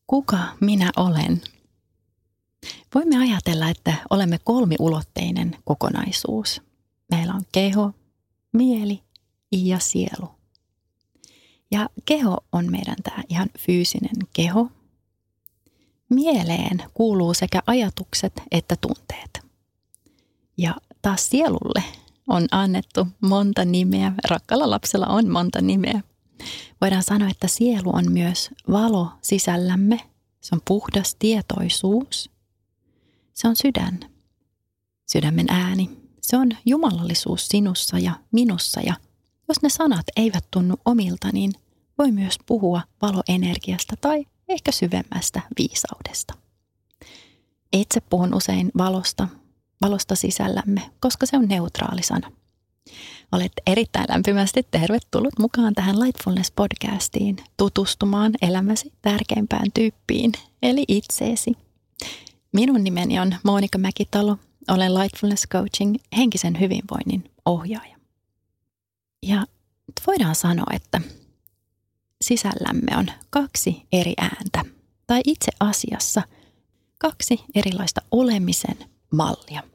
Kuka minä olen? Voimme ajatella, että olemme kolmiulotteinen kokonaisuus. Meillä on keho, mieli ja sielu. Ja keho on meidän tämä ihan fyysinen keho. Mieleen kuuluu sekä ajatukset että tunteet. Ja taas sielulle on annettu monta nimeä. Rakkaalla lapsella on monta nimeä. Voidaan sanoa, että sielu on myös valo sisällämme. Se on puhdas tietoisuus. Se on sydän, sydämen ääni. Se on jumalallisuus sinussa ja minussa. Ja jos ne sanat eivät tunnu omilta, niin voi myös puhua valoenergiasta tai ehkä syvemmästä viisaudesta. Itse puhun usein valosta sisällämme, koska se on neutraali sana. Olet erittäin lämpimästi tervetullut mukaan tähän Lightfulness-podcastiin tutustumaan elämäsi tärkeimpään tyyppiin, eli itseesi. Minun nimeni on Monika Mäkitalo, olen Lightfulness Coaching henkisen hyvinvoinnin ohjaaja. Ja voidaan sanoa, että sisällämme on 2 eri ääntä, tai itse asiassa 2 erilaista olemisen mallia.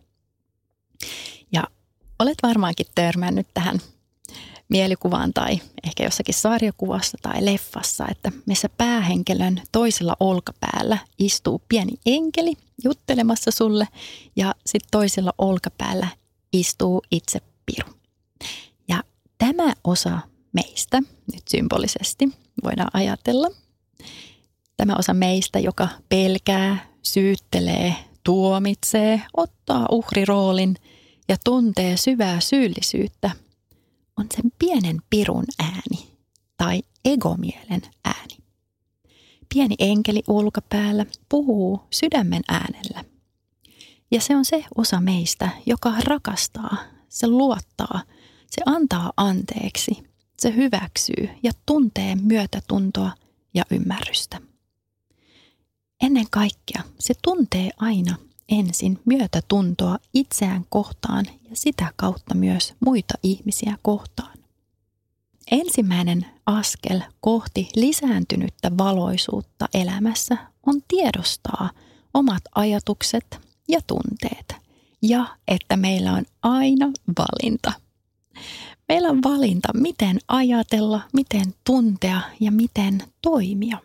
Ja olet varmaankin törmännyt tähän mielikuvaan tai ehkä jossakin sarjakuvassa tai leffassa, että missä päähenkilön toisella olkapäällä istuu pieni enkeli juttelemassa sulle ja sitten toisella olkapäällä istuu itse piru. Ja tämä osa meistä, nyt symbolisesti voidaan ajatella, tämä osa meistä, joka pelkää, syyttelee, tuomitsee, ottaa uhriroolin ja tuntee syvää syyllisyyttä, on sen pienen pirun ääni tai egomielen ääni. Pieni enkeli ulkopäällä puhuu sydämen äänellä. Ja se on se osa meistä, joka rakastaa, se luottaa, se antaa anteeksi, se hyväksyy ja tuntee myötätuntoa ja ymmärrystä. Ennen kaikkea se tuntee aina ensin myötätuntoa itseään kohtaan ja sitä kautta myös muita ihmisiä kohtaan. Ensimmäinen askel kohti lisääntynyttä valoisuutta elämässä on tiedostaa omat ajatukset ja tunteet ja että meillä on aina valinta. Meillä on valinta, miten ajatella, miten tuntea ja miten toimia.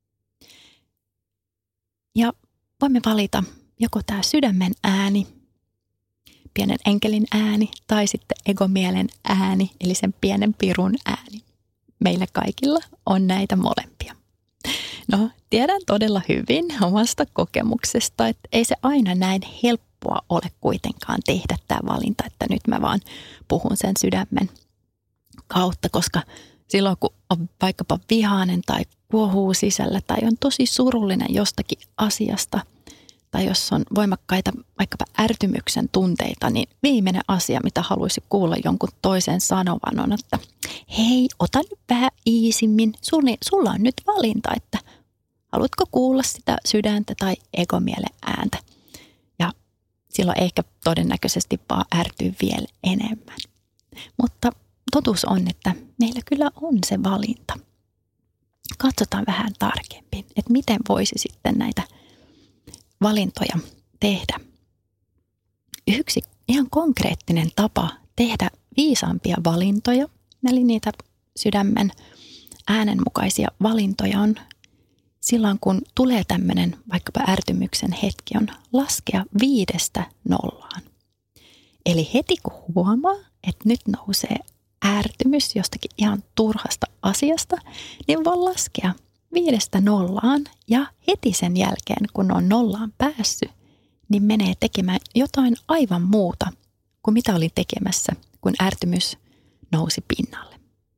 Ja voimme valita joko tämä sydämen ääni, pienen enkelin ääni tai sitten egomielen ääni, eli sen pienen pirun ääni. Meillä kaikilla on näitä molempia. No, tiedän todella hyvin omasta kokemuksesta, että ei se aina näin helppoa ole kuitenkaan tehdä tämä valinta, että nyt mä vaan puhun sen sydämen kautta, koska silloin kun on vaikkapa vihainen tai kuohuu sisällä tai on tosi surullinen jostakin asiasta, tai jos on voimakkaita vaikkapa ärtymyksen tunteita, niin viimeinen asia, mitä haluaisi kuulla jonkun toisen sanovan on, että hei, ota nyt vähän iisimmin. Sulla on nyt valinta, että haluatko kuulla sitä sydäntä tai egomielen ääntä. Ja silloin ehkä todennäköisesti vaan ärtyy vielä enemmän. Mutta totuus on, että meillä kyllä on se valinta. Katsotaan vähän tarkemmin, että miten voisi sitten näitä valintoja tehdä. Yksi ihan konkreettinen tapa tehdä viisaampia valintoja, eli niitä sydämen äänenmukaisia valintoja on silloin, kun tulee tämmöinen vaikkapa ärtymyksen hetki, on laskea 5 0. Eli heti kun huomaa, että nyt nousee ärtymys jostakin ihan turhasta asiasta, niin voi laskea 5 0 ja heti sen jälkeen, kun on 0 päässyt, niin menee tekemään jotain aivan muuta kuin mitä oli tekemässä, kun ärtymys nousi pinnalle.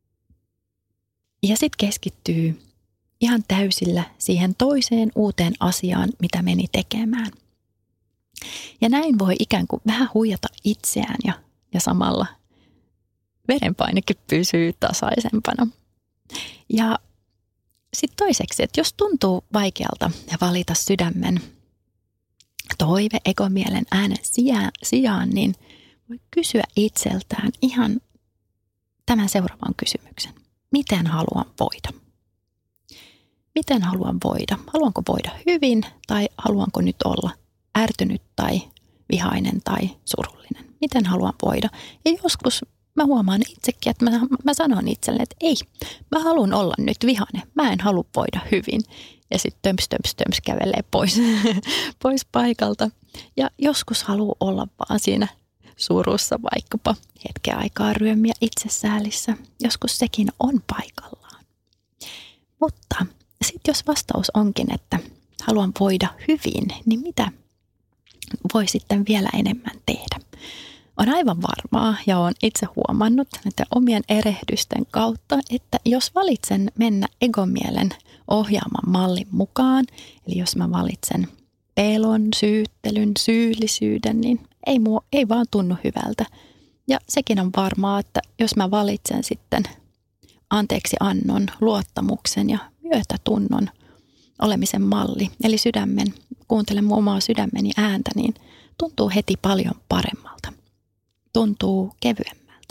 Ja sitten keskittyy ihan täysillä siihen toiseen uuteen asiaan, mitä meni tekemään. Ja näin voi ikään kuin vähän huijata itseään ja samalla verenpainekin pysyy tasaisempana. Ja sitten toiseksi, että jos tuntuu vaikealta valita sydämen toive egomielen äänen sijaan, niin voi kysyä itseltään ihan tämän seuraavan kysymyksen. Miten haluan voida? miten haluan voida. Haluanko voida hyvin tai haluanko nyt olla ärtynyt tai vihainen tai surullinen. Miten haluan voida. Ja joskus mä huomaan itsekin, että mä sanon itselle, että ei, mä haluan olla nyt vihainen. Mä en halua voida hyvin. Ja sitten töms kävelee pois paikalta. Ja joskus haluaa olla vaan siinä surussa vaikkapa hetken aikaa ryömiä itsesäälissä. Joskus sekin on paikallaan. Mutta sitten jos vastaus onkin, että haluan voida hyvin, niin mitä voi sitten vielä enemmän tehdä? On aivan varmaa ja olen itse huomannut näiden omien erehdysten kautta, että jos valitsen mennä egomielen ohjaaman mallin mukaan, eli jos mä valitsen pelon, syyttelyn, syyllisyyden, niin ei vaan tunnu hyvältä. Ja sekin on varmaa, että jos mä valitsen sitten anteeksi annon, luottamuksen ja myötätunnon olemisen malli, eli kuuntelen mun omaa sydämeni ääntä, niin tuntuu heti paljon paremmalta. Tuntuu kevyemmältä.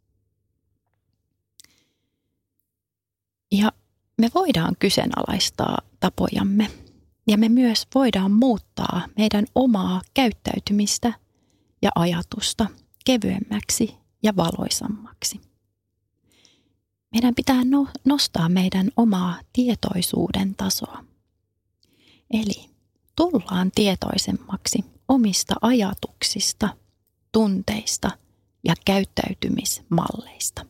Ja me voidaan kyseenalaistaa tapojamme ja me myös voidaan muuttaa meidän omaa käyttäytymistä ja ajatusta kevyemmäksi ja valoisammaksi. Meidän pitää nostaa meidän omaa tietoisuuden tasoa. Eli tullaan tietoisemmaksi omista ajatuksista, tunteista ja käyttäytymismalleista.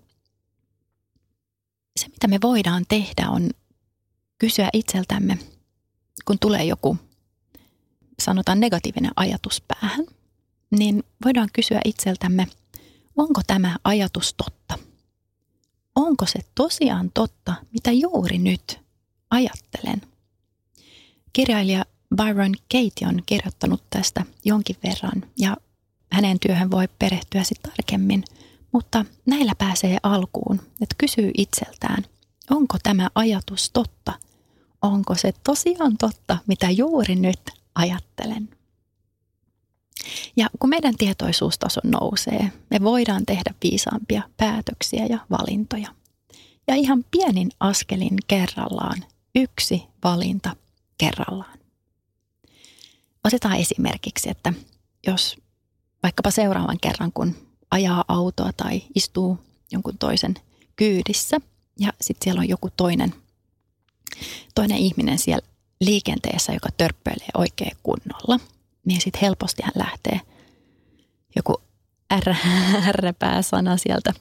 Se, mitä me voidaan tehdä, on kysyä itseltämme, kun tulee joku, sanotaan negatiivinen ajatus päähän, niin voidaan kysyä itseltämme, onko tämä ajatus totta? Onko se tosiaan totta, mitä juuri nyt ajattelen? Kirjailija Byron Katie on kirjoittanut tästä jonkin verran ja hänen työhön voi perehtyä sitten tarkemmin, mutta näillä pääsee alkuun, että kysyy itseltään, onko tämä ajatus totta? Onko se tosiaan totta, mitä juuri nyt ajattelen? Ja kun meidän tietoisuustaso nousee, me voidaan tehdä viisaampia päätöksiä ja valintoja. Ja ihan pienin askelin kerrallaan, yksi valinta kerrallaan. Otetaan esimerkiksi, että jos vaikkapa seuraavan kerran, kun ajaa autoa tai istuu jonkun toisen kyydissä ja sitten siellä on joku toinen ihminen siellä liikenteessä, joka törppöilee oikein kunnolla, niin sitten helposti hän lähtee joku ärräpää-sana sieltä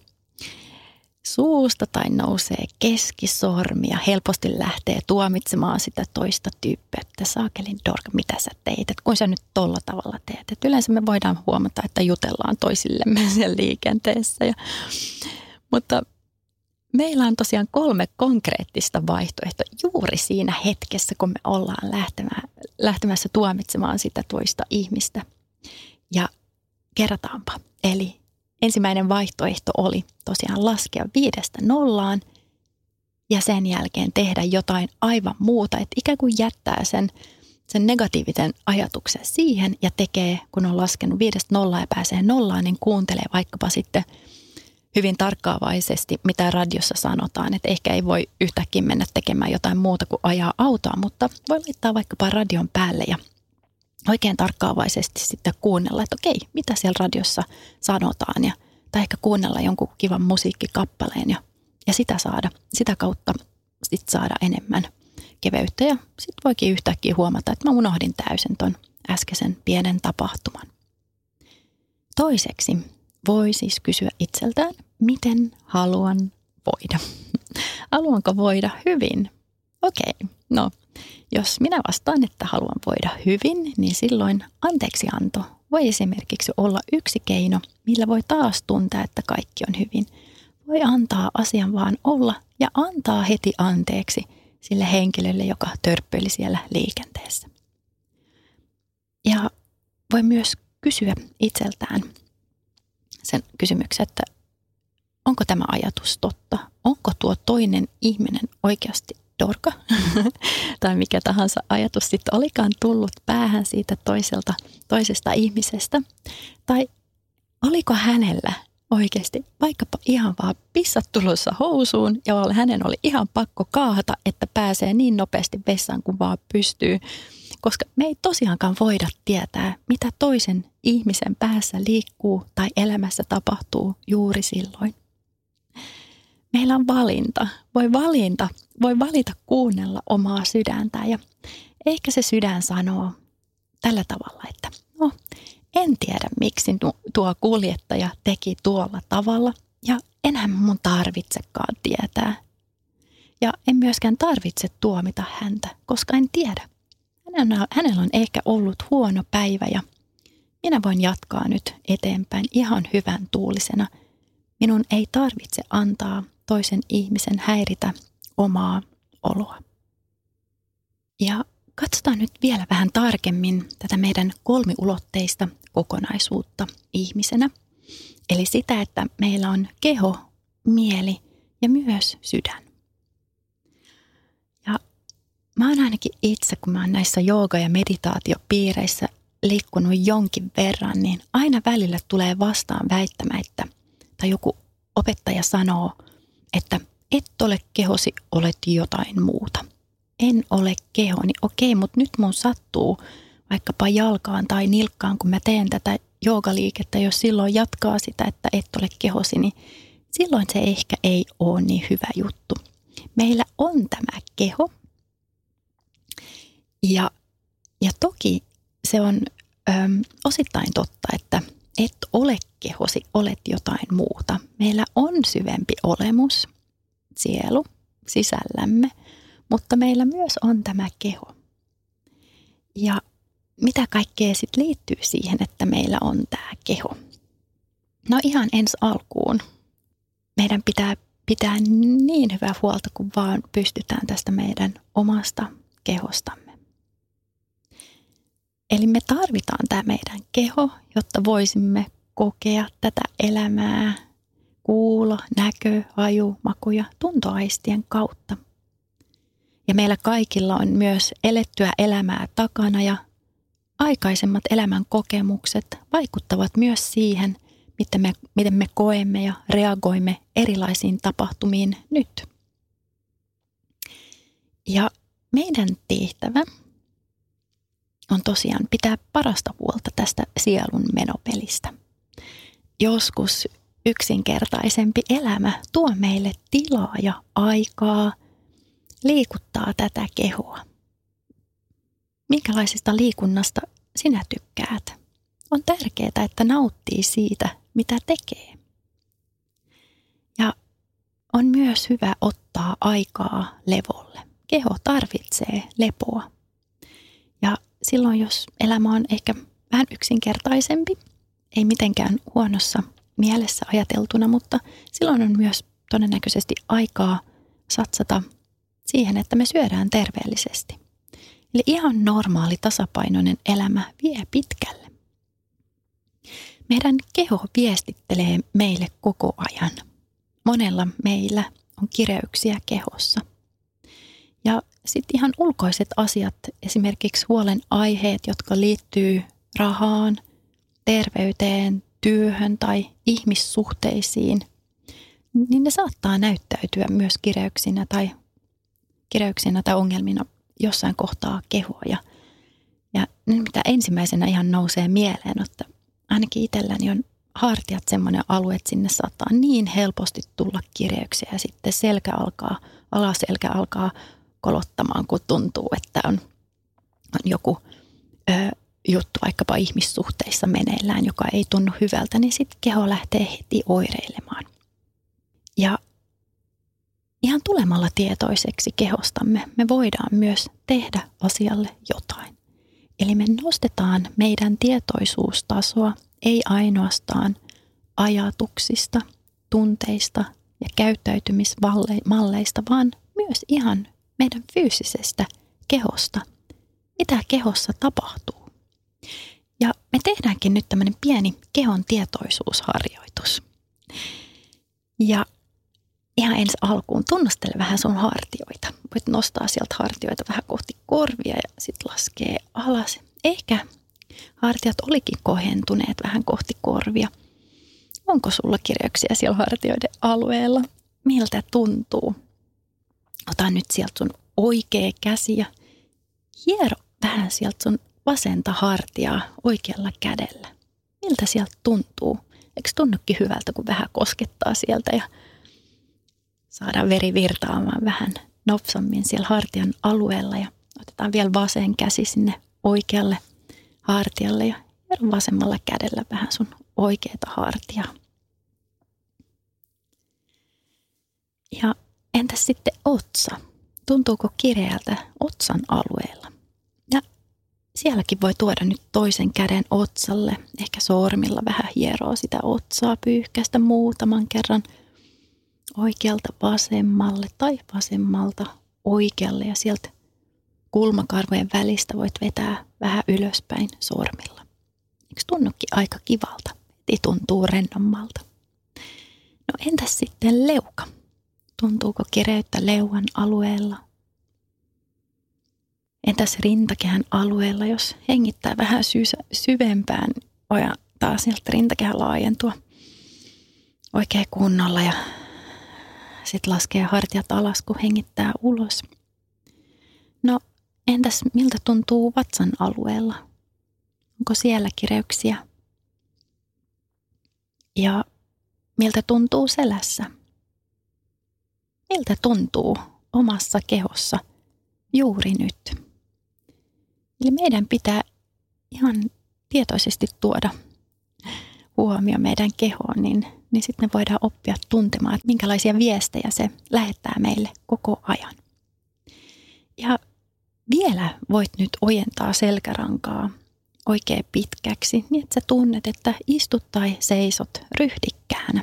suusta tai nousee keskisormi ja helposti lähtee tuomitsemaan sitä toista tyyppiä, että saakelin dorka, mitä sä teit, että kun sä nyt tolla tavalla teet. Et yleensä me voidaan huomata, että jutellaan toisillemme siellä liikenteessä. Mutta meillä on tosiaan 3 konkreettista vaihtoehtoa juuri siinä hetkessä, kun me ollaan lähtemässä tuomitsemaan sitä toista ihmistä. Ja kerrataanpa. Eli ensimmäinen vaihtoehto oli tosiaan laskea 5–0 ja sen jälkeen tehdä jotain aivan muuta. Että ikään kuin jättää sen negatiivisen ajatuksen siihen ja tekee, kun on laskenut 5–0 ja pääsee 0, niin kuuntelee vaikkapa sitten hyvin tarkkaavaisesti, mitä radiossa sanotaan. Että ehkä ei voi yhtäkkiä mennä tekemään jotain muuta kuin ajaa autoa, mutta voi laittaa vaikkapa radion päälle ja oikein tarkkaavaisesti sitten kuunnella, että okei, mitä siellä radiossa sanotaan. Tai ehkä kuunnella jonkun kivan musiikkikappaleen ja sitä kautta sit saada enemmän keveyttä. Ja sitten voikin yhtäkkiä huomata, että mä unohdin täysin ton äskeisen pienen tapahtuman. Toiseksi voi siis kysyä itseltään, miten haluan voida. Haluanko voida hyvin? Okei, no jos minä vastaan, että haluan voida hyvin, niin silloin anteeksianto voi esimerkiksi olla yksi keino, millä voi taas tuntea, että kaikki on hyvin. Voi antaa asian vaan olla ja antaa heti anteeksi sille henkilölle, joka törppöili siellä liikenteessä. Ja voi myös kysyä itseltään sen kysymyksen, että onko tämä ajatus totta? Onko tuo toinen ihminen oikeasti dorka? Tai mikä tahansa ajatus sitten olikaan tullut päähän siitä toisesta ihmisestä? Tai oliko hänellä Oikeasti, vaikkapa ihan vaan pissat tulossa housuun ja hänen oli ihan pakko kaahata, että pääsee niin nopeasti vessaan kuin vaan pystyy. Koska me ei tosiaankaan voida tietää, mitä toisen ihmisen päässä liikkuu tai elämässä tapahtuu juuri silloin. Meillä on valinta. Voi valita kuunnella omaa sydäntä ja ehkä se sydän sanoo tällä tavalla, että en tiedä miksi tuo kuljettaja teki tuolla tavalla ja enää mun tarvitsekaan tietää. Ja en myöskään tarvitse tuomita häntä, koska en tiedä. Hänellä on ehkä ollut huono päivä ja minä voin jatkaa nyt eteenpäin ihan hyvän tuulisena. Minun ei tarvitse antaa toisen ihmisen häiritä omaa oloa. Ja katsotaan nyt vielä vähän tarkemmin tätä meidän kolmiulotteista kokonaisuutta ihmisenä. Eli sitä, että meillä on keho, mieli ja myös sydän. Ja mä oon ainakin itse, kun mä oon näissä jooga- ja meditaatiopiireissä liikkunut jonkin verran, niin aina välillä tulee vastaan väittämä, tai joku opettaja sanoo, että et ole kehosi, olet jotain muuta. En ole kehoni. Okei, mutta nyt mun sattuu vaikkapa jalkaan tai nilkkaan, kun mä teen tätä joogaliikettä, jos silloin jatkaa sitä, että et ole kehosi, niin silloin se ehkä ei ole niin hyvä juttu. Meillä on tämä keho ja toki se on osittain totta, että et ole kehosi, olet jotain muuta. Meillä on syvempi olemus, sielu sisällämme, mutta meillä myös on tämä keho. Ja mitä kaikkea sitten liittyy siihen, että meillä on tämä keho? No ihan ensi alkuun. Meidän pitää pitää niin hyvää huolta, kun vaan pystytään tästä meidän omasta kehostamme. Eli me tarvitaan tämä meidän keho, jotta voisimme kokea tätä elämää kuulo, näkö, haju, maku ja tuntoaistien kautta. Ja meillä kaikilla on myös elettyä elämää takana ja aikaisemmat elämän kokemukset vaikuttavat myös siihen, miten me koemme ja reagoimme erilaisiin tapahtumiin nyt. Ja meidän tehtävä on tosiaan pitää parasta huolta tästä sielun menopelistä. Joskus yksinkertaisempi elämä tuo meille tilaa ja aikaa liikuttaa tätä kehoa. Minkälaisesta liikunnasta sinä tykkäät? On tärkeää, että nauttii siitä, mitä tekee. Ja on myös hyvä ottaa aikaa levolle. Keho tarvitsee lepoa. Ja silloin, jos elämä on ehkä vähän yksinkertaisempi, ei mitenkään huonossa mielessä ajateltuna, mutta silloin on myös todennäköisesti aikaa satsata siihen, että me syödään terveellisesti. Eli ihan normaali tasapainoinen elämä vie pitkälle. Meidän keho viestittelee meille koko ajan. Monella meillä on kireyksiä kehossa. Ja sitten ihan ulkoiset asiat, esimerkiksi huolenaiheet, jotka liittyy rahaan, terveyteen, työhön tai ihmissuhteisiin, niin ne saattaa näyttäytyä myös kireyksinä tai ongelmina jossain kohtaa kehoa. Ja mitä ensimmäisenä ihan nousee mieleen, että ainakin itselläni on hartiat semmoinen alue, että sinne saattaa niin helposti tulla kireyksiä ja sitten alaselkä alkaa kolottamaan, kun tuntuu, että on joku juttu vaikkapa ihmissuhteissa meneillään, joka ei tunnu hyvältä, niin sitten keho lähtee heti oireilemaan. Ja ihan tulemalla tietoiseksi kehostamme me voidaan myös tehdä asialle jotain. Eli me nostetaan meidän tietoisuustasoa ei ainoastaan ajatuksista, tunteista ja käyttäytymismalleista, vaan myös ihan meidän fyysisestä kehosta. Mitä kehossa tapahtuu? Ja me tehdäänkin nyt tämmöinen pieni kehon tietoisuusharjoitus. Ja ihan ensi alkuun tunnustele vähän sun hartioita. Voit nostaa sieltä hartioita vähän kohti korvia ja sitten laskee alas. Ehkä hartiat olikin kohentuneet vähän kohti korvia. Onko sulla kireyksiä siellä hartioiden alueella? Miltä tuntuu? Ota nyt sieltä sun oikea käsi ja hiero vähän sieltä sun vasenta hartiaa oikealla kädellä. Miltä sieltä tuntuu? Eikö tunnukin hyvältä, kun vähän koskettaa sieltä ja saadaan veri virtaamaan vähän nopsammin siellä hartian alueella ja otetaan vielä vasen käsi sinne oikealle hartialle ja hiero vasemmalla kädellä vähän sun oikeata hartiaa. Ja entäs sitten otsa? Tuntuuko kireältä otsan alueella? Ja sielläkin voi tuoda nyt toisen käden otsalle. Ehkä sormilla vähän hieroo sitä otsaa, pyyhkäistä muutaman kerran oikealta vasemmalle tai vasemmalta oikealle. Ja sieltä kulmakarvojen välistä voit vetää vähän ylöspäin sormilla. Eikö tunnukin aika kivalta? Heti tuntuu rennommalta. No entäs sitten leuka? Tuntuuko kireyttä leuan alueella? Entäs rintakehän alueella, jos hengittää vähän syvempään ja taas sieltä rintakehän laajentua oikein kunnolla ja sitten laskee hartiat alas, kun hengittää ulos. No entäs miltä tuntuu vatsan alueella? Onko siellä kireyksiä? Ja miltä tuntuu selässä? Miltä tuntuu omassa kehossa juuri nyt? Eli meidän pitää ihan tietoisesti tuoda huomio meidän kehoon, niin sitten me voidaan oppia tuntemaan, että minkälaisia viestejä se lähettää meille koko ajan. Ja vielä voit nyt ojentaa selkärankaa oikein pitkäksi, niin että sä tunnet, että istut tai seisot ryhdikkäänä.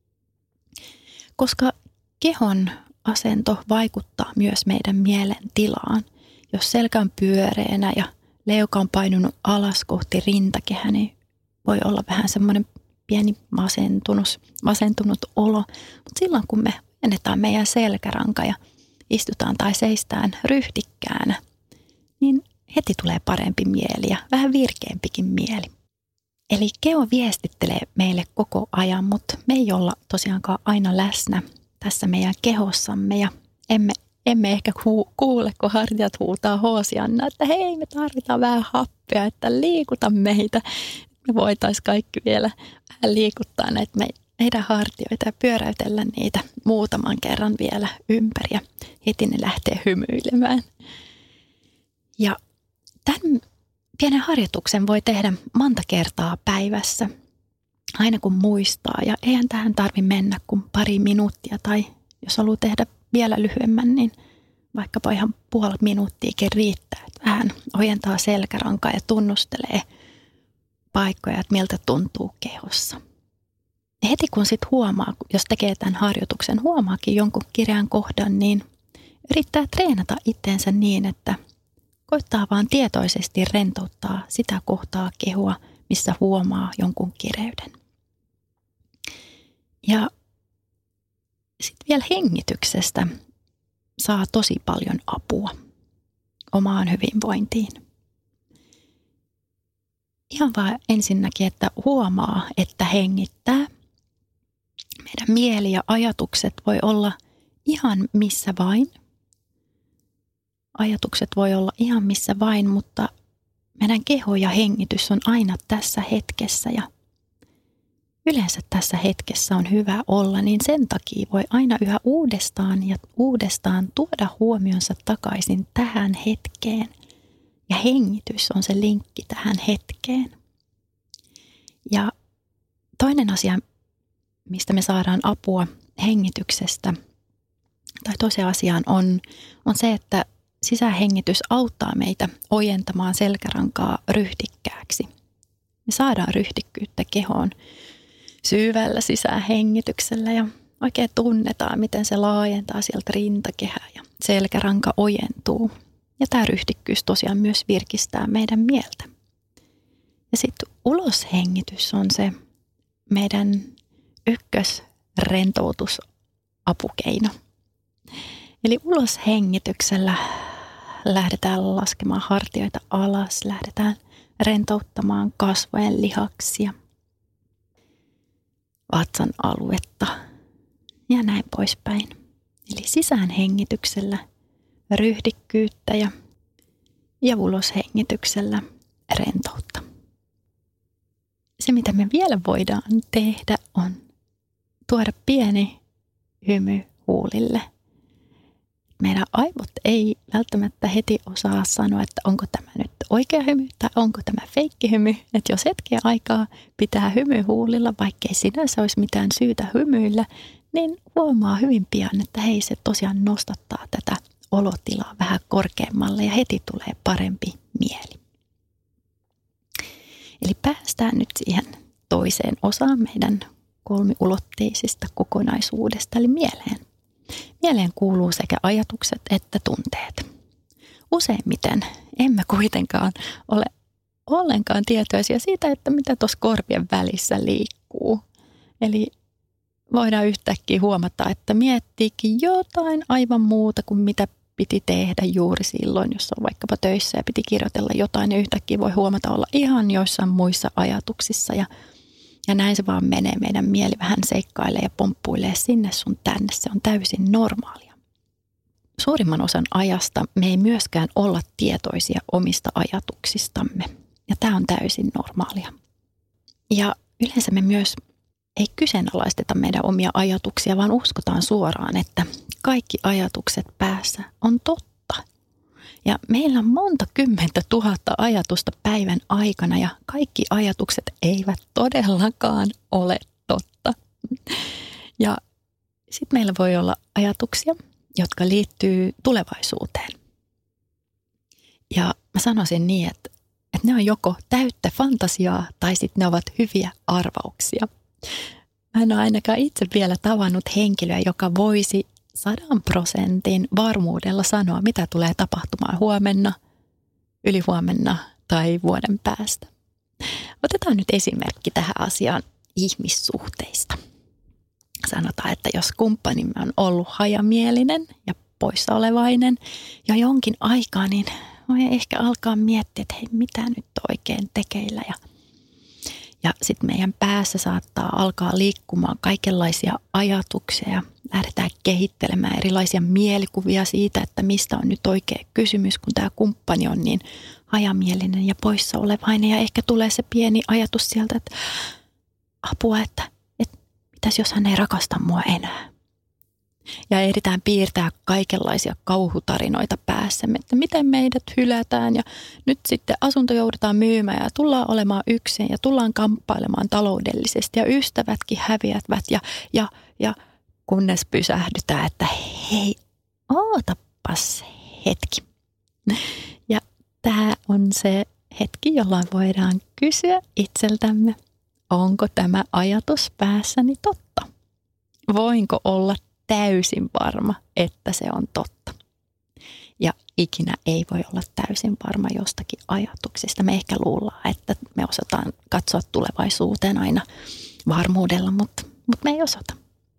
Koska kehon asento vaikuttaa myös meidän mielen tilaan. Jos selkä on pyöreänä ja leuka on painunut alas kohti rintakehää, niin voi olla vähän semmoinen pieni masentunut olo. Mutta silloin kun me annetaan meidän selkäranka ja istutaan tai seistään ryhdikkäänä, niin heti tulee parempi mieli ja vähän virkeämpikin mieli. Eli keho viestittelee meille koko ajan, mutta me ei olla tosiaankaan aina läsnä tässä meidän kehossamme ja emme ehkä kuule, kun hartiat huutaa Hoosianna, että hei, me tarvitaan vähän happea, että liikuta meitä. Me voitaisiin kaikki vielä vähän liikuttaa näitä meidän hartioita ja pyöräytellä niitä muutaman kerran vielä ympäri ja heti ne lähtee hymyilemään. Ja tämän pienen harjoituksen voi tehdä monta kertaa päivässä, aina kun muistaa. Ja eihän tähän tarvitse mennä kuin pari minuuttia tai jos haluaa tehdä vielä lyhyemmän, niin vaikkapa ihan puoli minuuttiakin riittää. Että vähän ojentaa selkärankaa ja tunnustelee paikkoja, että miltä tuntuu kehossa. Ja heti kun sitten huomaa, jos tekee tämän harjoituksen, huomaakin jonkun kireän kohdan, niin yrittää treenata itteensä niin, että koittaa vaan tietoisesti rentouttaa sitä kohtaa kehoa, missä huomaa jonkun kireyden. Ja sitten vielä hengityksestä saa tosi paljon apua omaan hyvinvointiin. Ihan vaan ensinnäkin, että huomaa, että hengittää. Meidän mieli ja ajatukset voi olla ihan missä vain. Ajatukset voi olla ihan missä vain, mutta meidän keho ja hengitys on aina tässä hetkessä ja yleensä tässä hetkessä on hyvä olla, niin sen takia voi aina yhä uudestaan ja uudestaan tuoda huomionsa takaisin tähän hetkeen. Ja hengitys on se linkki tähän hetkeen. Ja toinen asia, mistä me saadaan apua hengityksestä, tai toiseen asiaan on se, että sisähengitys auttaa meitä ojentamaan selkärankaa ryhdikkääksi. Me saadaan ryhdikkyyttä kehoon syvällä sisähengityksellä ja oikein tunnetaan, miten se laajentaa sieltä rintakehää ja selkäranka ojentuu. Ja tämä ryhdikkyys tosiaan myös virkistää meidän mieltä. Ja sitten uloshengitys on se meidän ykkösrentoutusapukeino. Eli uloshengityksellä lähdetään laskemaan hartioita alas, lähdetään rentouttamaan kasvojen lihaksia. vatsan aluetta ja näin poispäin. Eli sisäänhengityksellä ryhdikkyyttä ja uloshengityksellä rentoutta. Se, mitä me vielä voidaan tehdä, on tuoda pieni hymy huulille. Meidän aivot ei välttämättä heti osaa sanoa, että onko tämä nyt oikea hymy tai onko tämä feikkihymy. Että jos hetken aikaa pitää hymy huulilla, vaikkei sinänsä olisi mitään syytä hymyillä, niin huomaa hyvin pian, että hei, se tosiaan nostattaa tätä olotilaa vähän korkeammalle ja heti tulee parempi mieli. Eli päästään nyt siihen toiseen osaan meidän kolmiulotteisesta kokonaisuudesta, eli mieleen. Mieleen kuuluu sekä ajatukset että tunteet. Useimmiten emme kuitenkaan ole ollenkaan tietoisia siitä, että mitä tuossa korvien välissä liikkuu. Eli voidaan yhtäkkiä huomata, että miettiikin jotain aivan muuta kuin mitä piti tehdä juuri silloin, jos on vaikkapa töissä ja piti kirjoitella jotain, niin yhtäkkiä voi huomata olla ihan joissain muissa ajatuksissa. Ja näin se vaan menee. Meidän mieli vähän seikkailee ja pomppuilee sinne sun tänne. Se on täysin normaalia. Suurimman osan ajasta me ei myöskään olla tietoisia omista ajatuksistamme. Ja tämä on täysin normaalia. Ja yleensä me myös ei kyseenalaisteta meidän omia ajatuksia, vaan uskotaan suoraan, että kaikki ajatukset päässä on totta. Ja meillä on monta 10 000 ajatusta päivän aikana ja kaikki ajatukset eivät todellakaan ole totta. Ja sitten meillä voi olla ajatuksia, jotka liittyy tulevaisuuteen. Ja mä sanoisin niin, että ne on joko täyttä fantasiaa tai sitten ne ovat hyviä arvauksia. Mä en ole ainakaan itse vielä tavannut henkilöä, joka voisi 100% varmuudella sanoa, mitä tulee tapahtumaan huomenna, ylihuomenna tai vuoden päästä. Otetaan nyt esimerkki tähän asiaan ihmissuhteista. Sanotaan, että jos kumppanimme on ollut hajamielinen ja poissaolevainen jo jonkin aikaa, niin voi ehkä alkaa miettiä, että hei, mitä nyt oikein tekeillä. Ja sitten meidän päässä saattaa alkaa liikkumaan kaikenlaisia ajatuksia ja lähdetään kehittelemään erilaisia mielikuvia siitä, että mistä on nyt oikea kysymys, kun tämä kumppani on niin hajamielinen ja poissaolevainen. Ja ehkä tulee se pieni ajatus sieltä, että apua, että mitäs jos hän ei rakasta mua enää. Ja ehditään piirtää kaikenlaisia kauhutarinoita päässämme, että miten meidät hylätään ja nyt sitten asunto joudutaan myymään ja tullaan olemaan yksin ja tullaan kamppailemaan taloudellisesti ja ystävätkin häviävät ja kunnes pysähdytään, että hei, ootapas hetki. Ja tämä on se hetki, jolloin voidaan kysyä itseltämme, onko tämä ajatus päässäni totta? Voinko olla täysin varma, että se on totta? Ja ikinä ei voi olla täysin varma jostakin ajatuksista. Me ehkä luullaan, että me osataan katsoa tulevaisuuteen aina varmuudella, mutta me ei osata.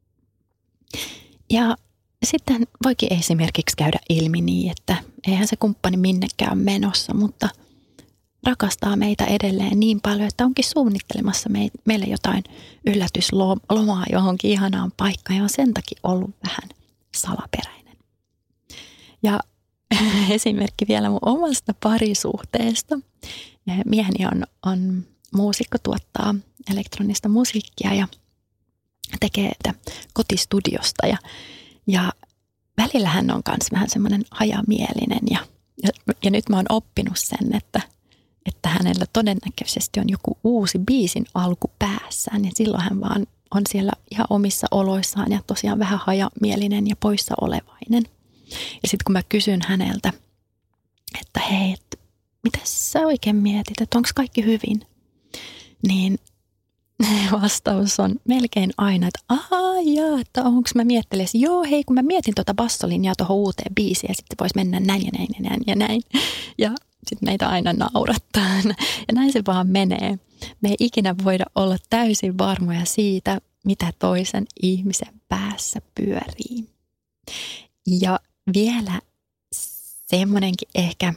Ja sitten voikin esimerkiksi käydä ilmi niin, että eihän se kumppani minnekään menossa, mutta rakastaa meitä edelleen niin paljon, että onkin suunnittelemassa meille jotain yllätyslomaa johonkin ihanaan paikkaan ja on sen takia ollut vähän salaperäinen. Ja esimerkki vielä mun omasta parisuhteesta. Mieheni on muusikko, tuottaa elektronista musiikkia ja tekee kotistudiosta ja välillä hän on myös vähän semmoinen hajamielinen ja nyt mä oon oppinut sen, että hänellä todennäköisesti on joku uusi biisin alku päässään ja silloin hän vaan on siellä ihan omissa oloissaan ja tosiaan vähän hajamielinen ja poissa olevainen. Ja sitten kun mä kysyn häneltä, että hei, mitä sä oikein mietit, että onko kaikki hyvin, niin vastaus on melkein aina, että että onko mä miettelisin, joo hei, kun mä mietin tuota bassolinjaa tuohon uuteen biisiin ja sitten voisi mennä näin ja näin ja näin ja näin. Ja sitten meitä aina naurattaa. Ja näin se vaan menee. Me ei ikinä voida olla täysin varmoja siitä, mitä toisen ihmisen päässä pyörii. Ja vielä semmoinenkin ehkä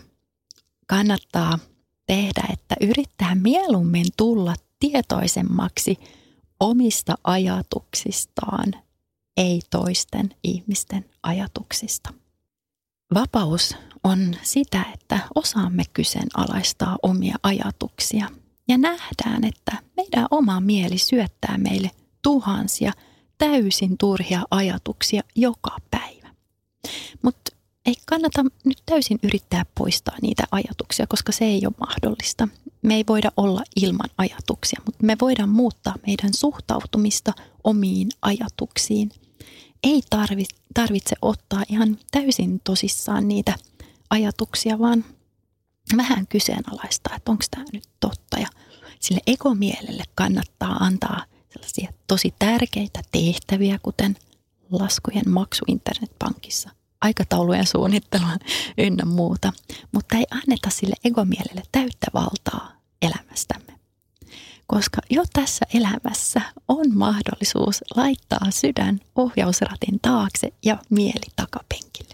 kannattaa tehdä, että yrittää mieluummin tulla tietoisemmaksi omista ajatuksistaan, ei toisten ihmisten ajatuksista. Vapaus on sitä, että osaamme kyseenalaistaa omia ajatuksia ja nähdään, että meidän oma mieli syöttää meille tuhansia täysin turhia ajatuksia joka päivä. Mutta ei kannata nyt täysin yrittää poistaa niitä ajatuksia, koska se ei ole mahdollista. Me ei voida olla ilman ajatuksia, mutta me voidaan muuttaa meidän suhtautumista omiin ajatuksiin. Ei tarvitse ottaa ihan täysin tosissaan niitä ajatuksia, vaan vähän kyseenalaistaa, että onko tämä nyt totta. Ja sille egomielelle kannattaa antaa sellaisia tosi tärkeitä tehtäviä, kuten laskujen maksu internetpankissa, aikataulujen suunnittelua ynnä muuta, mutta ei anneta sille egomielelle täyttä valtaa elämästämme. Koska jo tässä elämässä on mahdollisuus laittaa sydän ohjausratin taakse ja mieli takapenkille.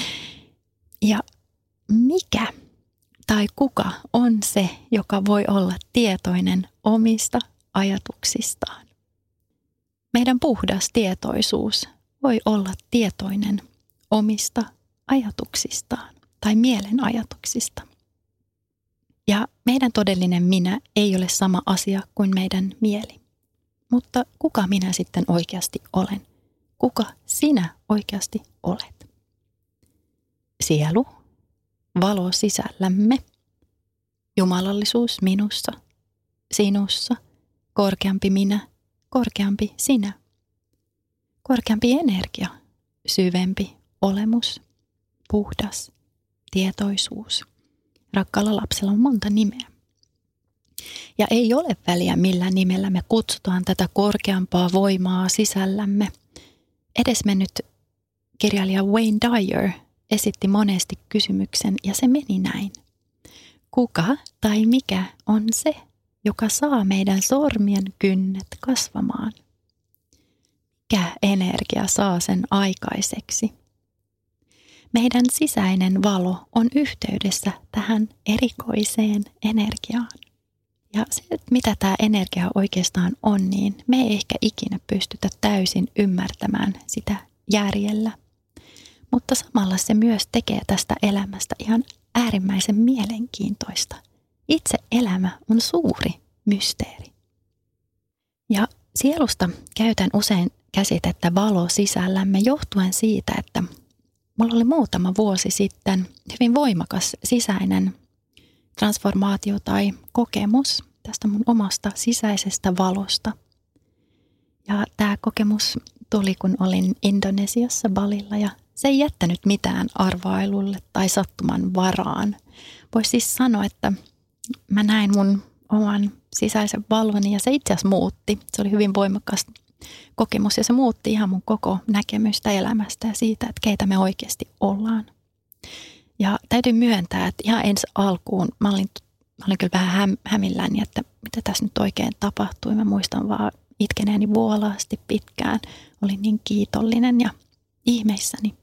Ja mikä tai kuka on se, joka voi olla tietoinen omista ajatuksistaan? Meidän puhdas tietoisuus voi olla tietoinen omista ajatuksistaan tai mielen ajatuksista. Ja meidän todellinen minä ei ole sama asia kuin meidän mieli. Mutta kuka minä sitten oikeasti olen? Kuka sinä oikeasti olet? Sielu, valo sisällämme, jumalallisuus minussa, sinussa, korkeampi minä, korkeampi sinä, korkeampi energia, syvempi olemus, puhdas tietoisuus. Rakkaalla lapsella on monta nimeä. Ja ei ole väliä, millä nimellä me kutsutaan tätä korkeampaa voimaa sisällämme. Edesmennyt kirjailija Wayne Dyer esitti monesti kysymyksen ja se meni näin. Kuka tai mikä on se, joka saa meidän sormien kynnet kasvamaan? Mikä energia saa sen aikaiseksi? Meidän sisäinen valo on yhteydessä tähän erikoiseen energiaan. Ja se, mitä tämä energia oikeastaan on, niin me ei ehkä ikinä pystytä täysin ymmärtämään sitä järjellä. Mutta samalla se myös tekee tästä elämästä ihan äärimmäisen mielenkiintoista. Itse elämä on suuri mysteeri. Ja sielusta käytän usein käsitettä valo sisällämme johtuen siitä, että mulla oli muutama vuosi sitten hyvin voimakas sisäinen transformaatio tai kokemus tästä mun omasta sisäisestä valosta. Ja tämä kokemus tuli, kun olin Indonesiassa Balilla ja se ei jättänyt mitään arvailulle tai sattuman varaan. Voisi siis sanoa, että mä näin mun oman sisäisen valoni ja se itse asiassa muutti. Se oli hyvin voimakas kokemus ja se muutti ihan mun koko näkemystä elämästä ja siitä, että keitä me oikeasti ollaan. Ja täytyy myöntää, että ihan ensi alkuun mä olin kyllä vähän hämilläni, että mitä tässä nyt oikein tapahtui. Mä muistan vaan itkeneeni vuolaasti pitkään. Olin niin kiitollinen ja ihmeissäni.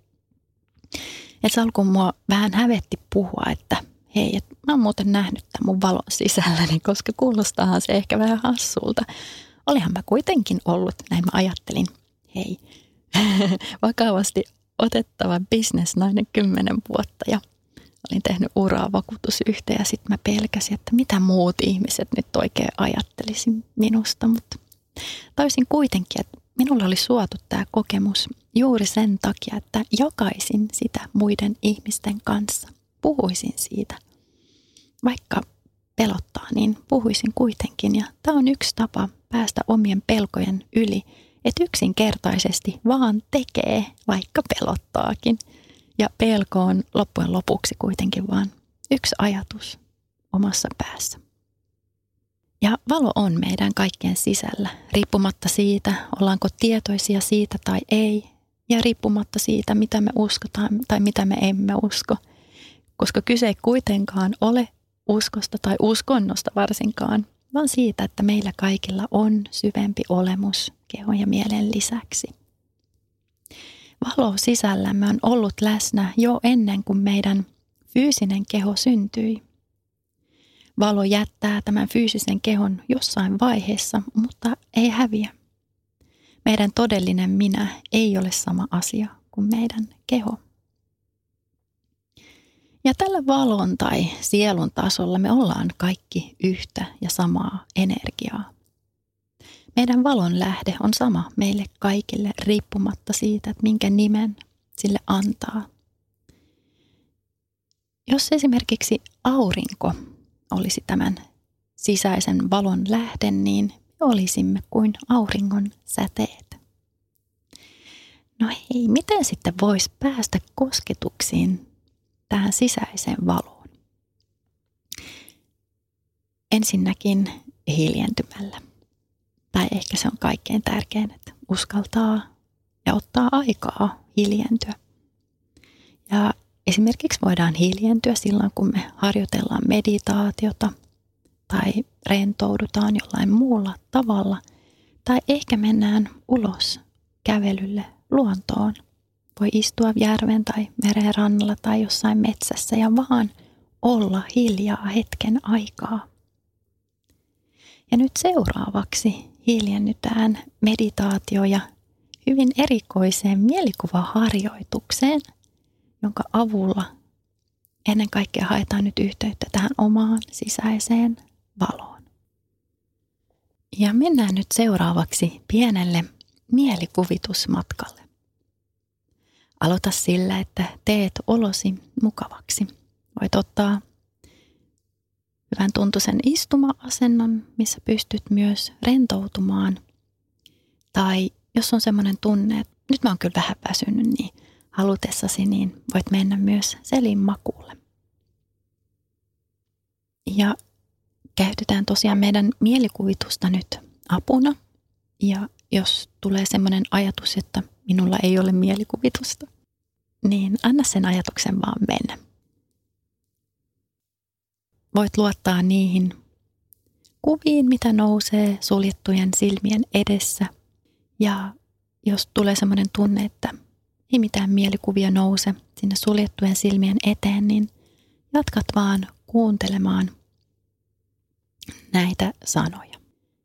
Ensi alkuun mua vähän hävetti puhua, että hei, että mä oon muuten nähnyt tämän mun valon sisälläni, koska kuulostaahan se ehkä vähän hassulta. Olihan mä kuitenkin ollut, näin mä ajattelin, hei, vakavasti otettava bisnesnainen 10 vuotta ja olin tehnyt uraa vakuutusyhtiöön ja sitten mä pelkäsin, että mitä muut ihmiset nyt oikein ajattelisi minusta, mutta taisin kuitenkin, että minulla oli suotu tämä kokemus juuri sen takia, että jakaisin sitä muiden ihmisten kanssa, puhuisin siitä. Vaikka pelottaa, niin puhuisin kuitenkin ja tämä on yksi tapa päästä omien pelkojen yli, että yksinkertaisesti vaan tekee, vaikka pelottaakin. Ja pelko on loppujen lopuksi kuitenkin vaan yksi ajatus omassa päässä. Ja valo on meidän kaikkien sisällä, riippumatta siitä, ollaanko tietoisia siitä tai ei, ja riippumatta siitä, mitä me uskotaan tai mitä me emme usko. Koska kyse ei kuitenkaan ole uskosta tai uskonnosta varsinkaan, vaan siitä, että meillä kaikilla on syvempi olemus kehon ja mielen lisäksi. Valo sisällämme on ollut läsnä jo ennen kuin meidän fyysinen keho syntyi. valo jättää tämän fyysisen kehon jossain vaiheessa, mutta ei häviä. Meidän todellinen minä ei ole sama asia kuin meidän keho. Ja tällä valon tai sielun tasolla me ollaan kaikki yhtä ja samaa energiaa. Meidän valon lähde on sama meille kaikille riippumatta siitä, että minkä nimen sille antaa. Jos esimerkiksi aurinko olisi tämän sisäisen valon lähde, niin me olisimme kuin auringon säteet. No hei, miten sitten voisi päästä kosketuksiin tähän sisäiseen valoon? Ensinnäkin hiljentymällä. Tai ehkä se on kaikkein tärkein, että uskaltaa ja ottaa aikaa hiljentyä. Ja esimerkiksi voidaan hiljentyä silloin, kun me harjoitellaan meditaatiota tai rentoudutaan jollain muulla tavalla. Tai ehkä mennään ulos kävelylle luontoon. Voi istua järven tai meren rannalla tai jossain metsässä ja vaan olla hiljaa hetken aikaa. Ja nyt seuraavaksi hiljennytään meditaatio ja hyvin erikoiseen mielikuvaharjoitukseen, jonka avulla ennen kaikkea haetaan nyt yhteyttä tähän omaan sisäiseen valoon. Ja mennään nyt seuraavaksi pienelle mielikuvitusmatkalle. Aloita sillä, että teet olosi mukavaksi. Voit ottaa hyvän tuntuisen istuma-asennon, missä pystyt myös rentoutumaan. Tai jos on semmoinen tunne, että nyt mä oon kyllä vähän väsynyt, niin halutessasi niin voit mennä myös selin makuulle. Ja käytetään tosiaan meidän mielikuvitusta nyt apuna. Ja jos tulee semmoinen ajatus, että minulla ei ole mielikuvitusta, niin anna sen ajatuksen vaan mennä. Voit luottaa niihin kuviin, mitä nousee suljettujen silmien edessä. Ja jos tulee semmoinen tunne, että ei mitään mielikuvia nouse sinne suljettujen silmien eteen, niin jatkat vaan kuuntelemaan näitä sanoja.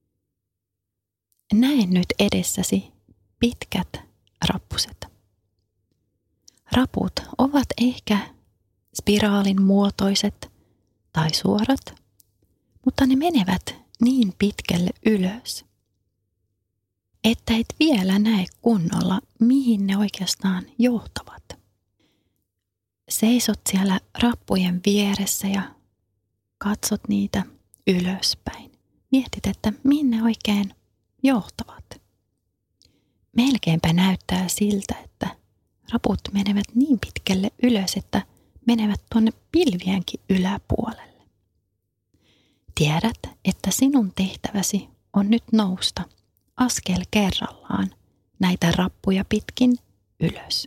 Näe nyt edessäsi pitkät rappuset. Raput ovat ehkä spiraalin muotoiset tai suorat, mutta ne menevät niin pitkälle ylös, että et vielä näe kunnolla, mihin ne oikeastaan johtavat. Seisot siellä rappujen vieressä ja katsot niitä ylöspäin. Mietit, että mihin ne oikein johtavat. Melkeinpä näyttää siltä, että raput menevät niin pitkälle ylös, että menevät tuonne pilvienkin yläpuolelle. Tiedät, että sinun tehtäväsi on nyt nousta askel kerrallaan näitä rappuja pitkin ylös.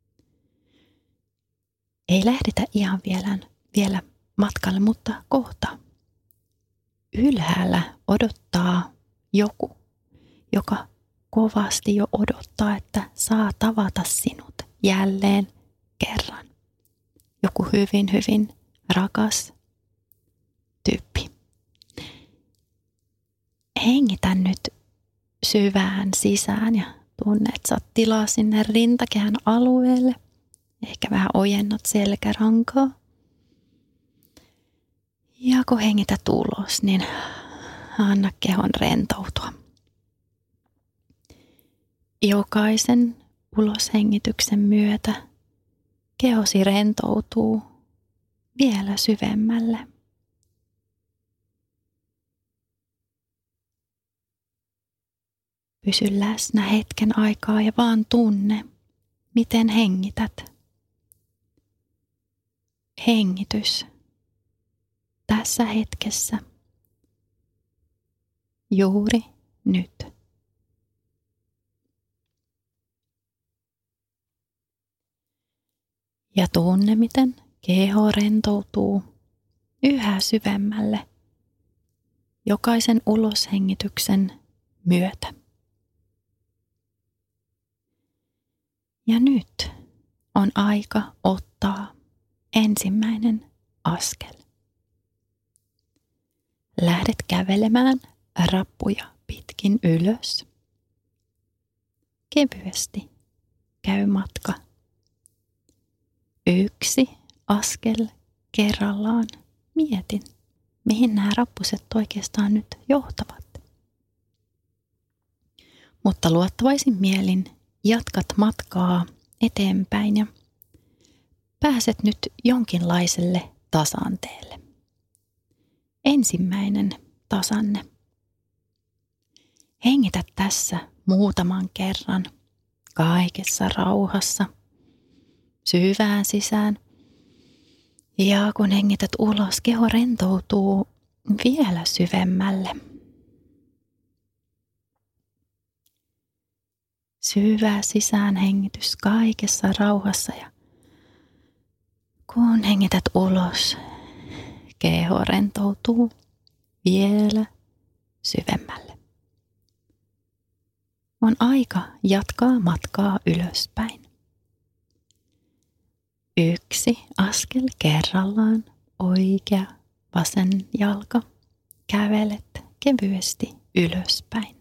Ei lähdetä ihan vielä matkalle, mutta kohta. Ylhäällä odottaa joku, joka kovasti jo odottaa, että saa tavata sinut jälleen kerran. Joku hyvin, hyvin rakas tyyppi. Hengitä nyt syvään sisään ja tunne, että saat tilaa sinne rintakehän alueelle. Ehkä vähän ojennat selkärankaa. Ja kun hengität ulos, niin anna kehon rentoutua. Jokaisen uloshengityksen myötä kehosi rentoutuu vielä syvemmälle. Pysy läsnä hetken aikaa ja vaan tunne, miten hengität. Hengitys tässä hetkessä, juuri nyt. Ja tunne, miten keho rentoutuu yhä syvemmälle jokaisen uloshengityksen myötä. Ja nyt on aika ottaa ensimmäinen askel. lähdet kävelemään rappuja pitkin ylös. Kevyesti käy matka. 1 askel kerrallaan. Mietin, mihin nämä rappuset oikeastaan nyt johtavat. Mutta luottavaisin mielin jatkat matkaa eteenpäin ja pääset nyt jonkinlaiselle tasanteelle. Ensimmäinen tasanne. Hengitä tässä muutaman kerran kaikessa rauhassa syvään sisään. Ja kun hengität ulos, keho rentoutuu vielä syvemmälle. Syvä sisäänhengitys kaikessa rauhassa ja kun hengität ulos, keho rentoutuu vielä syvemmälle. On aika jatkaa matkaa ylöspäin. 1 askel kerrallaan, oikea, vasen jalka. Kävelet kevyesti ylöspäin.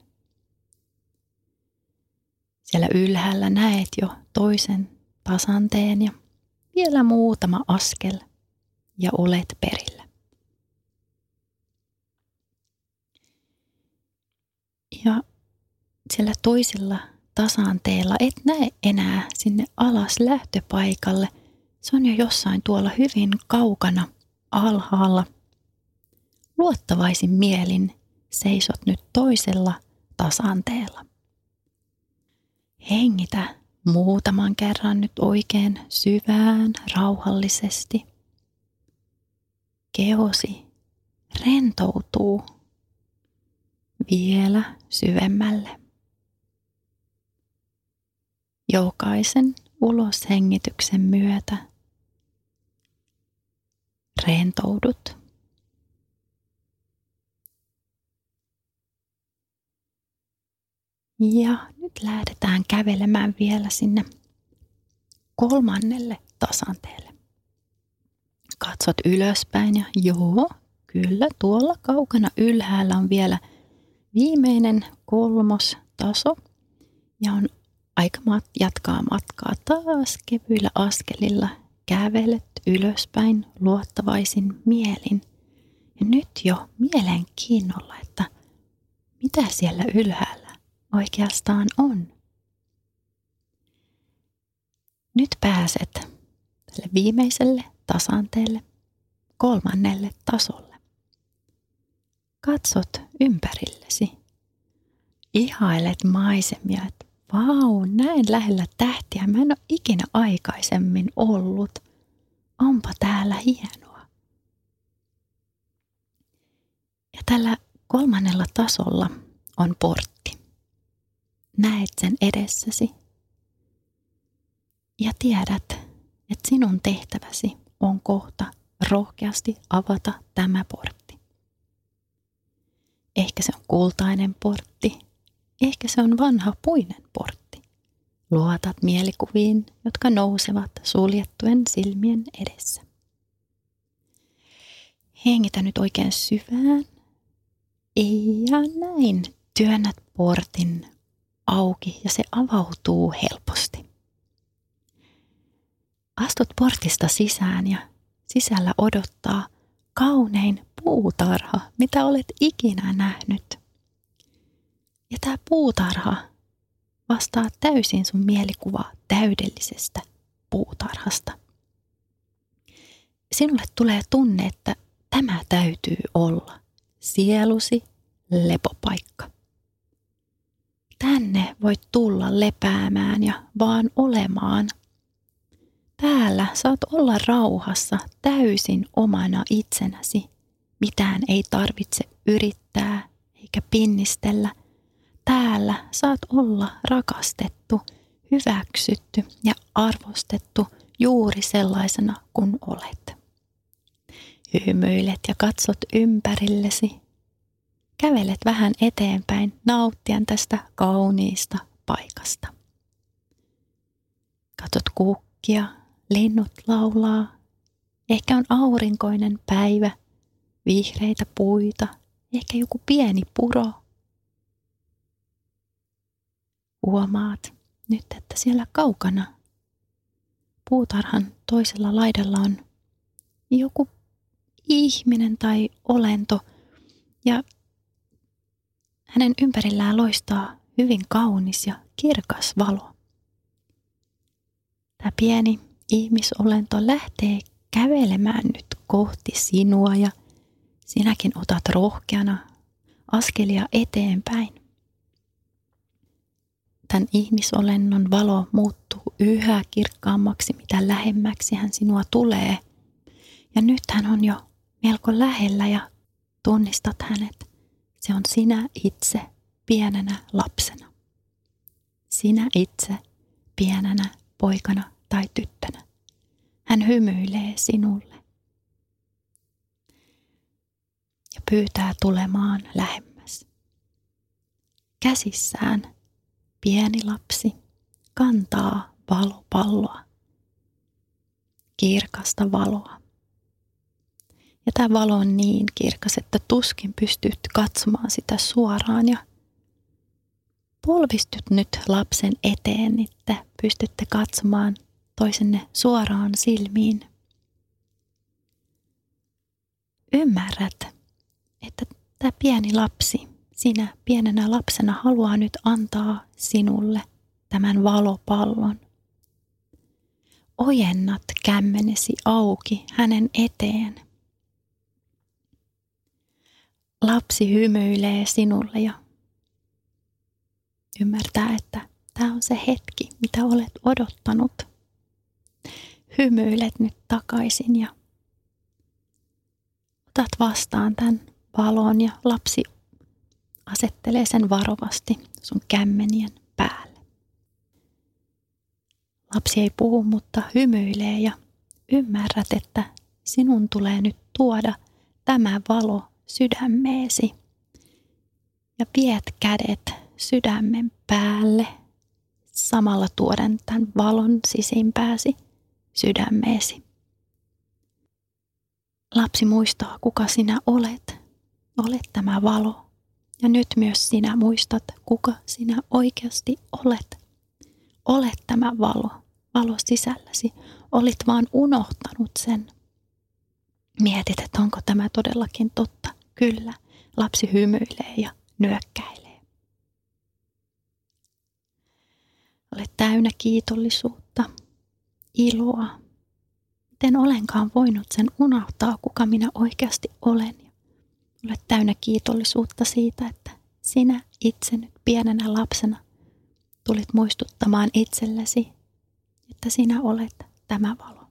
Siellä ylhäällä näet jo toisen tasanteen ja vielä muutama askel ja olet perillä. Ja siellä toisella tasanteella et näe enää sinne alas lähtöpaikalle. Se on jo jossain tuolla hyvin kaukana alhaalla. Luottavaisin mielin seisot nyt toisella tasanteella. Hengitä muutaman kerran nyt oikein syvään, rauhallisesti. Kehosi rentoutuu vielä syvemmälle. Jokaisen uloshengityksen myötä rentoudut. Ja nyt lähdetään kävelemään vielä sinne 3. tasanteelle. Katsot ylöspäin ja joo, kyllä tuolla kaukana ylhäällä on vielä viimeinen 3. taso. Ja on aika jatkaa matkaa taas kevyillä askelilla. Kävelet ylöspäin luottavaisin mielin. Ja nyt jo mielenkiinnolla, että mitä siellä ylhäällä oikeastaan on. Nyt pääset tälle viimeiselle tasanteelle, 3. tasolle. Katsot ympärillesi. Ihailet maisemia, että vau, näin lähellä tähtiä. Mä en ole ikinä aikaisemmin ollut. Onpa täällä hienoa. Ja tällä 3. tasolla on portti. Näet sen edessäsi. Ja tiedät, että sinun tehtäväsi on kohta rohkeasti avata tämä portti. Ehkä se on kultainen portti. Ehkä se on vanha puinen portti. Luotat mielikuviin, jotka nousevat suljettujen silmien edessä. Hengitä nyt oikein syvään. Ja näin työnnät portin auki ja se avautuu helposti. Astut portista sisään ja sisällä odottaa kaunein puutarha, mitä olet ikinä nähnyt. Ja tämä puutarha vastaa täysin sun mielikuvaa täydellisestä puutarhasta. Sinulle tulee tunne, että tämä täytyy olla sielusi lepopaikka. Tänne voit tulla lepäämään ja vaan olemaan. Täällä saat olla rauhassa täysin omana itsenäsi. Mitään ei tarvitse yrittää eikä pinnistellä. Täällä saat olla rakastettu, hyväksytty ja arvostettu juuri sellaisena kuin olet. Hymyilet ja katsot ympärillesi. Kävelet vähän eteenpäin nauttien tästä kauniista paikasta. Katsot kukkia, linnut laulaa. Ehkä on aurinkoinen päivä, vihreitä puita, Ehkä joku pieni puro. Huomaat nyt, että siellä kaukana puutarhan toisella laidalla on joku ihminen tai olento ja hänen ympärillään loistaa hyvin kaunis ja kirkas valo. Tämä pieni ihmisolento lähtee kävelemään nyt kohti sinua ja sinäkin otat rohkeana askelia eteenpäin. Tämän ihmisolennon valo muuttuu yhä kirkkaammaksi, mitä lähemmäksi hän sinua tulee. Ja nyt hän on jo melko lähellä ja tunnistat hänet. Se on sinä itse pienenä lapsena. Sinä itse pienenä poikana tai tyttönä. Hän hymyilee sinulle ja pyytää tulemaan lähemmäs. Käsissään pieni lapsi kantaa valopalloa, kirkasta valoa. Ja tämä valo on niin kirkas, että tuskin pystyt katsomaan sitä suoraan ja polvistyt nyt lapsen eteen, että pystytte katsomaan toisenne suoraan silmiin. Ymmärrät, että tämä pieni lapsi, sinä pienenä lapsena haluaa nyt antaa sinulle tämän valopallon. Ojennat kämmenesi auki hänen eteen. Lapsi hymyilee sinulle ja ymmärtää, että tämä on se hetki, mitä olet odottanut. Hymyilet nyt takaisin ja otat vastaan tämän valon ja lapsi asettelee sen varovasti sun kämmenien päälle. Lapsi ei puhu, mutta hymyilee ja ymmärrät, että sinun tulee nyt tuoda tämä valo sydämeesi. Ja viet kädet sydämen päälle, samalla tuoden tämän valon sisimpääsi sydämeesi. Lapsi muistaa, kuka sinä olet. Olet tämä valo. Ja nyt myös sinä muistat, kuka sinä oikeasti olet. Olet tämä valo sisälläsi. Olit vaan unohtanut sen. Mietit, että onko tämä todellakin totta. Kyllä, lapsi hymyilee ja nyökkäilee. Olet täynnä kiitollisuutta, iloa. Miten olenkaan voinut sen unohtaa, kuka minä oikeasti olen. Olet täynnä kiitollisuutta siitä, että sinä itse nyt pienenä lapsena tulit muistuttamaan itsellesi, että sinä olet tämä valo.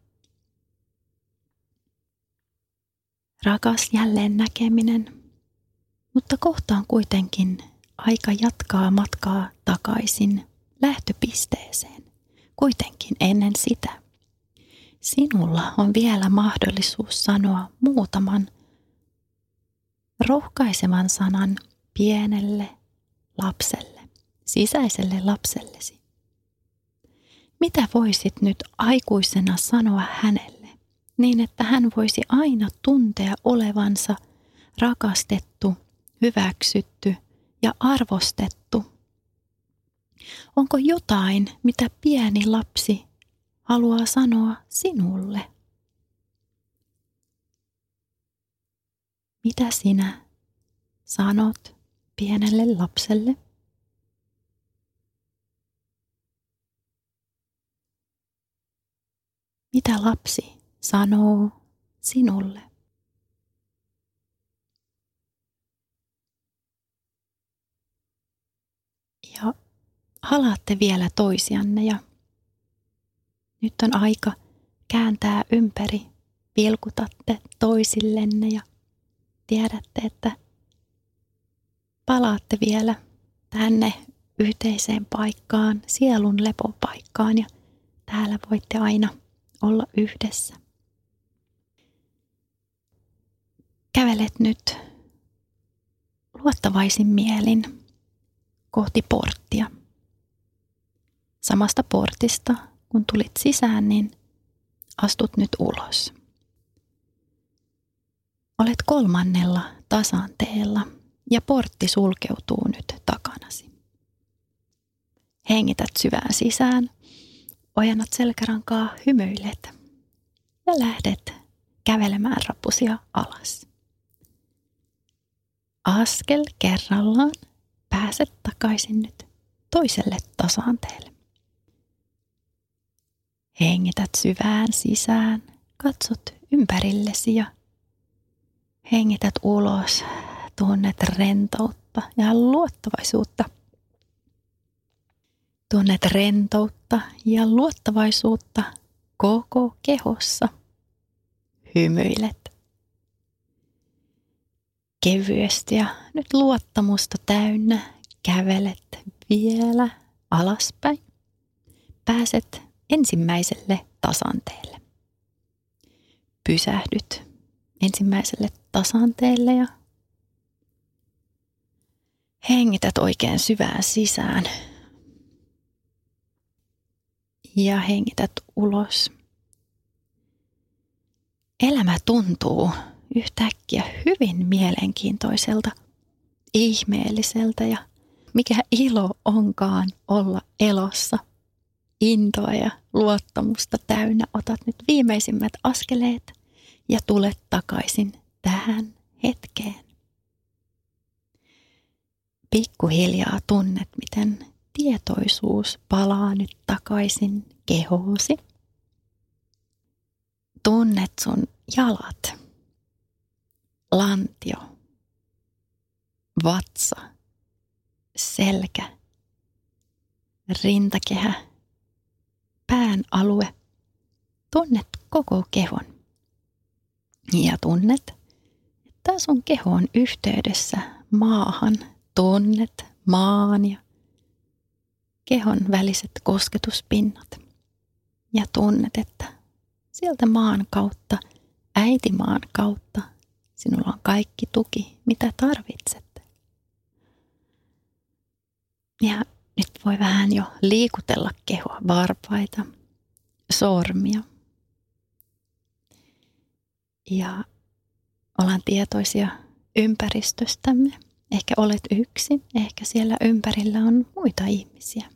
Rakas jälleen näkeminen, mutta kohta on kuitenkin aika jatkaa matkaa takaisin lähtöpisteeseen. Kuitenkin ennen sitä. Sinulla on vielä mahdollisuus sanoa muutaman rohkaisevan sanan pienelle lapselle, sisäiselle lapsellesi. Mitä voisit nyt aikuisena sanoa hänelle, niin että hän voisi aina tuntea olevansa rakastettu, hyväksytty ja arvostettu? Onko jotain, mitä pieni lapsi haluaa sanoa sinulle? Mitä sinä sanot pienelle lapselle? Mitä lapsi sanoo sinulle? Ja halaatte vielä toisianne ja nyt on aika kääntää ympäri. Vilkutatte toisillenne ja tiedätte, että palaatte vielä tänne yhteiseen paikkaan, sielun lepopaikkaan ja täällä voitte aina olla yhdessä. Kävelet nyt luottavaisin mielin kohti porttia. Samasta portista, kun tulit sisään, niin astut nyt ulos. Olet 3. tasanteella ja portti sulkeutuu nyt takanasi. Hengität syvään sisään, ojennat selkärankaa, hymyilet ja lähdet kävelemään rappusia alas. Askel kerrallaan pääset takaisin nyt toiselle tasanteelle. Hengität syvään sisään, katsot ympärillesi ja hengität ulos, tunnet rentoutta ja luottavaisuutta. Tunnet rentoutta ja luottavaisuutta koko kehossa. Hymyilet. Kevyesti ja nyt luottamusta täynnä kävelet vielä alaspäin. Pääset ensimmäiselle tasanteelle. Pysähdyt ensimmäiselle tasanteelle ja hengität oikein syvään sisään. Ja hengität ulos. Elämä tuntuu yhtäkkiä hyvin mielenkiintoiselta, ihmeelliseltä ja mikä ilo onkaan olla elossa. Intoa ja luottamusta täynnä otat nyt viimeisimmät askeleet ja tulet takaisin tähän hetkeen. Pikkuhiljaa tunnet, miten tietoisuus palaa nyt takaisin kehoosi. Tunnet sun jalat, lantio, vatsa, selkä, rintakehä, pään alue. Tunnet koko kehon. Ja tunnet, että sun keho on yhteydessä maahan. Tunnet maan ja kehon väliset kosketuspinnat. Ja tunnet, että sieltä maan kautta, äitimaan kautta, sinulla on kaikki tuki, mitä tarvitset. Ja nyt voi vähän jo liikutella kehoa, varpaita, sormia. Ja ollaan tietoisia ympäristöstämme. Ehkä olet yksin, ehkä siellä ympärillä on muita ihmisiä.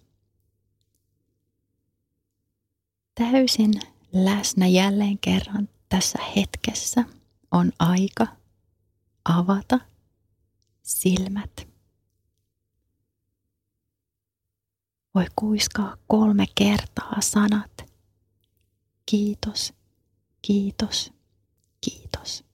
Täysin läsnä jälleen kerran tässä hetkessä on aika avata silmät. Voi kuiskaa 3 kertaa sanat. Kiitos, kiitos, kiitos.